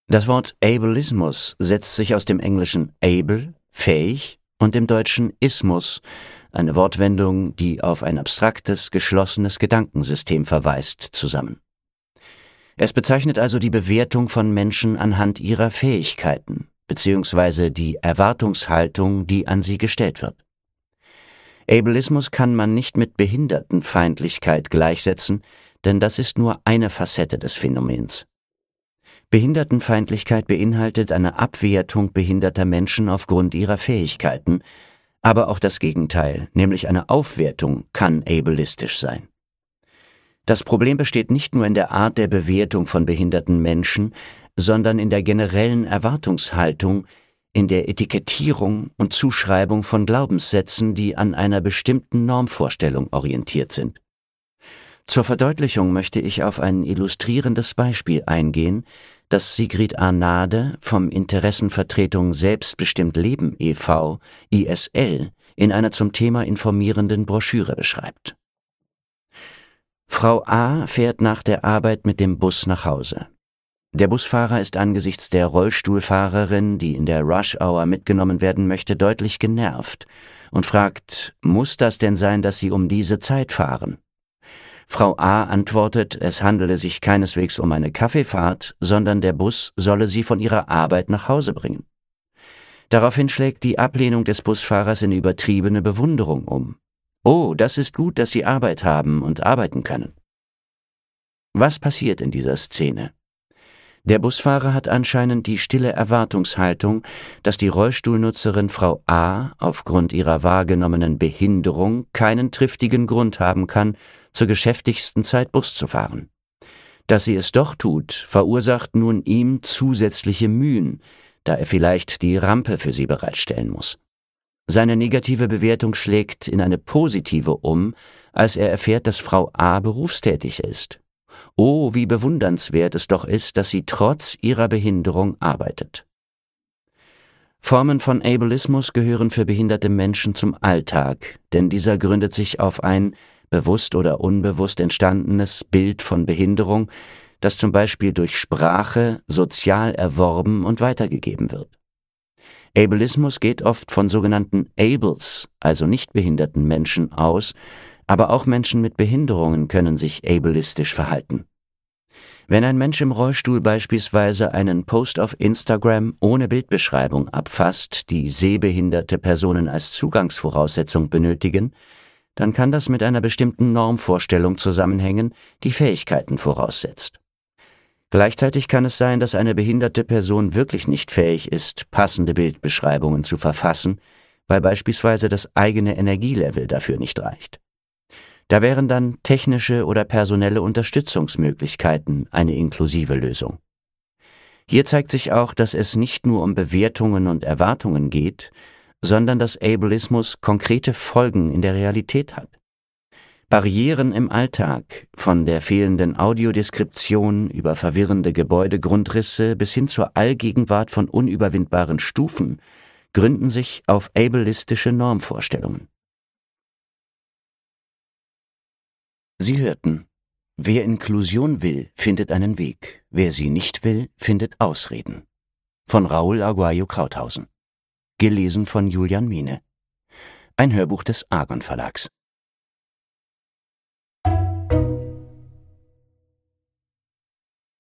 Das Wort Ableismus setzt sich aus dem Englischen able, fähig, und dem Deutschen Ismus, eine Wortwendung, die auf ein abstraktes, geschlossenes Gedankensystem verweist, zusammen. Es bezeichnet also die Bewertung von Menschen anhand ihrer Fähigkeiten, beziehungsweise die Erwartungshaltung, die an sie gestellt wird. Ableismus kann man nicht mit Behindertenfeindlichkeit gleichsetzen, denn das ist nur eine Facette des Phänomens. Behindertenfeindlichkeit beinhaltet eine Abwertung behinderter Menschen aufgrund ihrer Fähigkeiten, aber auch das Gegenteil, nämlich eine Aufwertung, kann ableistisch sein. Das Problem besteht nicht nur in der Art der Bewertung von behinderten Menschen, sondern in der generellen Erwartungshaltung, in der Etikettierung und Zuschreibung von Glaubenssätzen, die an einer bestimmten Normvorstellung orientiert sind. Zur Verdeutlichung möchte ich auf ein illustrierendes Beispiel eingehen, das Sigrid Arnade vom Interessenvertretung Selbstbestimmt Leben e.V., ISL, in einer zum Thema informierenden Broschüre beschreibt. Frau A. fährt nach der Arbeit mit dem Bus nach Hause. Der Busfahrer ist angesichts der Rollstuhlfahrerin, die in der Rush-Hour mitgenommen werden möchte, deutlich genervt und fragt, muss das denn sein, dass Sie um diese Zeit fahren? Frau A. antwortet, es handele sich keineswegs um eine Kaffeefahrt, sondern der Bus solle sie von ihrer Arbeit nach Hause bringen. Daraufhin schlägt die Ablehnung des Busfahrers in übertriebene Bewunderung um. Oh, das ist gut, dass Sie Arbeit haben und arbeiten können. Was passiert in dieser Szene? Der Busfahrer hat anscheinend die stille Erwartungshaltung, dass die Rollstuhlnutzerin Frau A. aufgrund ihrer wahrgenommenen Behinderung keinen triftigen Grund haben kann, zur geschäftigsten Zeit Bus zu fahren. Dass sie es doch tut, verursacht nun ihm zusätzliche Mühen, da er vielleicht die Rampe für sie bereitstellen muss. Seine negative Bewertung schlägt in eine positive um, als er erfährt, dass Frau A. berufstätig ist. Oh, wie bewundernswert es doch ist, dass sie trotz ihrer Behinderung arbeitet. Formen von Ableismus gehören für behinderte Menschen zum Alltag, denn dieser gründet sich auf ein bewusst oder unbewusst entstandenes Bild von Behinderung, das zum Beispiel durch Sprache sozial erworben und weitergegeben wird. Ableismus geht oft von sogenannten Ables, also nicht behinderten Menschen, aus, aber auch Menschen mit Behinderungen können sich ableistisch verhalten. Wenn ein Mensch im Rollstuhl beispielsweise einen Post auf Instagram ohne Bildbeschreibung abfasst, die sehbehinderte Personen als Zugangsvoraussetzung benötigen, dann kann das mit einer bestimmten Normvorstellung zusammenhängen, die Fähigkeiten voraussetzt. Gleichzeitig kann es sein, dass eine behinderte Person wirklich nicht fähig ist, passende Bildbeschreibungen zu verfassen, weil beispielsweise das eigene Energielevel dafür nicht reicht. Da wären dann technische oder personelle Unterstützungsmöglichkeiten eine inklusive Lösung. Hier zeigt sich auch, dass es nicht nur um Bewertungen und Erwartungen geht, sondern dass Ableismus konkrete Folgen in der Realität hat. Barrieren im Alltag, von der fehlenden Audiodeskription über verwirrende Gebäudegrundrisse bis hin zur Allgegenwart von unüberwindbaren Stufen, gründen sich auf ableistische Normvorstellungen. Sie hörten: Wer Inklusion will, findet einen Weg. Wer sie nicht will, findet Ausreden. Von Raoul Aguayo Krauthausen. Gelesen von Julian Miene. Ein Hörbuch des Argon Verlags.